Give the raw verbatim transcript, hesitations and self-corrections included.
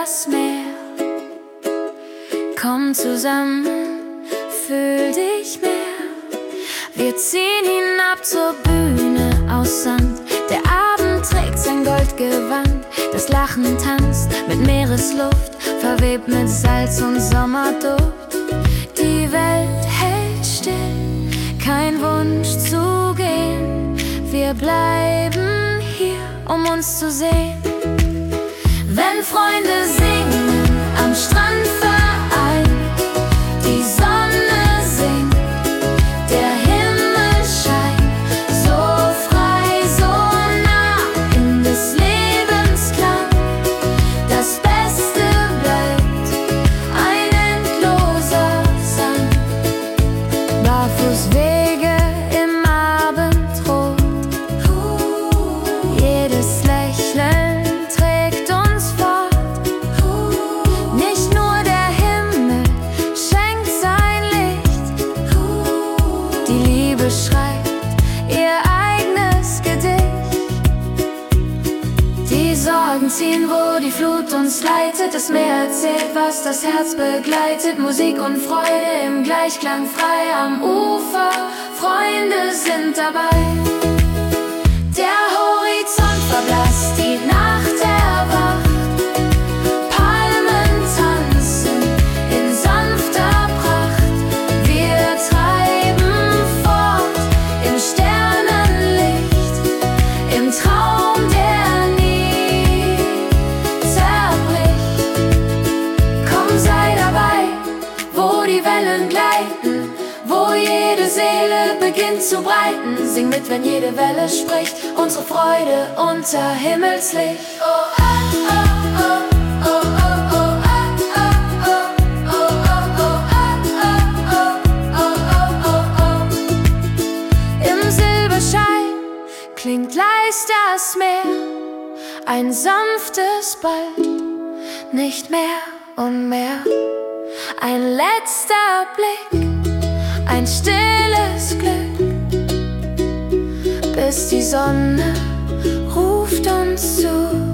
das Meer. Komm zusammen, fühl dich mehr. Wir ziehen hinab zur Bühne aus Sand. Der Abend trägt sein Goldgewand. Das Lachen tanzt mit Meeresluft, verwebt mit Salz und Sommerduft. Die Welt hält still, kein Wunsch zu gehen. Wir bleiben hier, um uns zu sehen. Wenn Freunde singen am Strand vereint, die Sonne singt, der Himmel scheint, so frei, so nah in des Lebens Klang. Das Beste bleibt ein endloser Sand. Barfußwege im Abendrot, jedes Lächeln trägt uns fort. Nicht nur der Himmel schenkt sein Licht, die Liebe schreibt ihr eigenes Gedicht. Die Sorgen ziehen, wo die Flut uns leitet. Das Meer erzählt, was das Herz begleitet. Musik und Freude im Gleichklang, frei am Ufer. Freunde sind dabei. Der Horizont verblasst, die Nacht erwacht. Palmen tanzen in sanfter Pracht. Wir treiben fort im Sternenlicht, im Traum, der nie zerbricht. Komm, sei dabei, wo die Wellen gleiten, wo jede Seele beginnt zu breiten. Sing mit, wenn jede Welle spricht, unsere Freude unter Himmelslicht. Oh, ah, ah, ah, oh, oh, oh, ah, ah, oh, oh, oh, oh, ah, ah, oh, oh, oh, oh. Im Silberschein klingt leis das Meer, ein sanftes Bald, nicht mehr und mehr. Ein letzter Blick, ein stilles Glück, bis die Sonne ruft uns zu.